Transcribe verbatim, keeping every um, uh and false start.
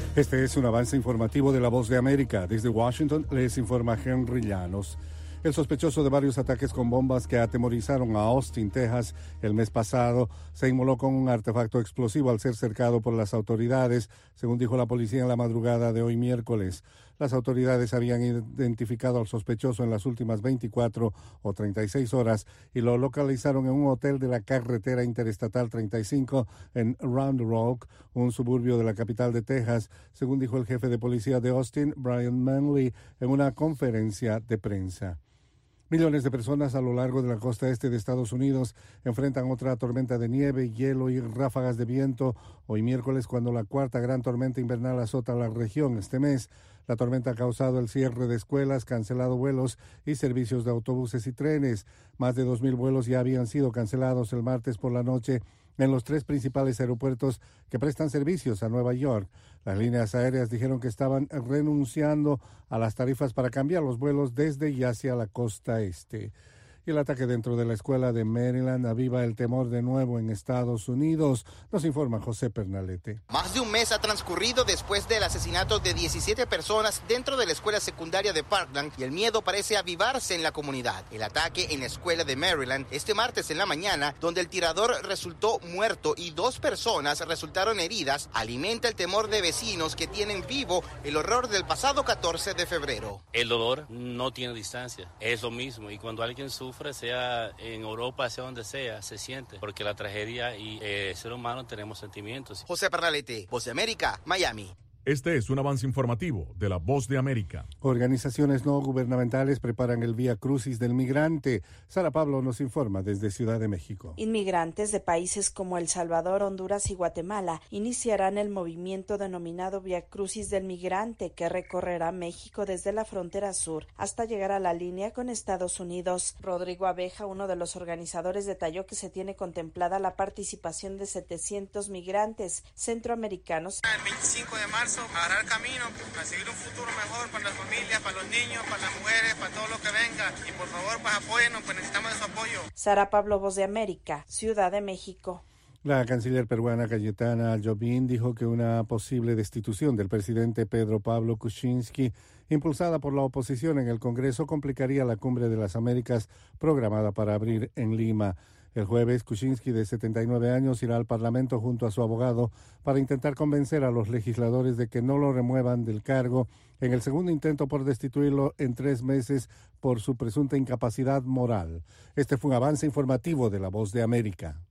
Este es un avance informativo de La Voz de América. Desde Washington les informa Henry Llanos. El sospechoso de varios ataques con bombas que atemorizaron a Austin, Texas, el mes pasado, se inmoló con un artefacto explosivo al ser cercado por las autoridades, según dijo la policía en la madrugada de hoy miércoles. Las autoridades habían identificado al sospechoso en las últimas veinticuatro o treinta y seis horas y lo localizaron en un hotel de la carretera interestatal treinta y cinco en Round Rock, un suburbio de la capital de Texas, según dijo el jefe de policía de Austin, Brian Manley, en una conferencia de prensa. Millones de personas a lo largo de la costa este de Estados Unidos enfrentan otra tormenta de nieve, hielo y ráfagas de viento hoy miércoles, cuando la cuarta gran tormenta invernal azota la región este mes. La tormenta ha causado el cierre de escuelas, cancelado vuelos y servicios de autobuses y trenes. Más de dos mil vuelos ya habían sido cancelados el martes por la noche en los tres principales aeropuertos que prestan servicios a Nueva York. Las líneas aéreas dijeron que estaban renunciando a las tarifas para cambiar los vuelos desde y hacia la costa este. Y el ataque dentro de la escuela de Maryland aviva el temor de nuevo en Estados Unidos, nos informa José Pernalete. Más de un mes ha transcurrido después del asesinato de diecisiete personas dentro de la escuela secundaria de Parkland y el miedo parece avivarse en la comunidad. El ataque en la escuela de Maryland este martes en la mañana, donde el tirador resultó muerto y dos personas resultaron heridas, alimenta el temor de vecinos que tienen vivo el horror del pasado catorce de febrero. El dolor no tiene distancia, es lo mismo, y cuando alguien sufre, sea en Europa, sea donde sea, se siente, porque la tragedia y eh, el ser humano tenemos sentimientos. José Pernalete, Voz de América, Miami. Este es un avance informativo de La Voz de América. Organizaciones no gubernamentales preparan el Vía Crucis del Migrante. Sara Pablo nos informa desde Ciudad de México. Inmigrantes de países como El Salvador, Honduras y Guatemala iniciarán el movimiento denominado Vía Crucis del Migrante, que recorrerá México desde la frontera sur hasta llegar a la línea con Estados Unidos. Rodrigo Abeja, uno de los organizadores, detalló que se tiene contemplada la participación de setecientos migrantes centroamericanos. El veinticinco de marzo agarrar camino, a seguir un futuro mejor para las familias, para los niños, para las mujeres, para todo lo que venga, y por favor, pues apóyennos, pues necesitamos de su apoyo. Sara Pablo, Voz de América, Ciudad de México. La canciller peruana Cayetana Jobim dijo que una posible destitución del presidente Pedro Pablo Kuczynski, impulsada por la oposición en el Congreso, complicaría la Cumbre de las Américas programada para abrir en Lima. El jueves, Kuczynski, de setenta y nueve años, irá al Parlamento junto a su abogado para intentar convencer a los legisladores de que no lo remuevan del cargo en el segundo intento por destituirlo en tres meses por su presunta incapacidad moral. Este fue un avance informativo de La Voz de América.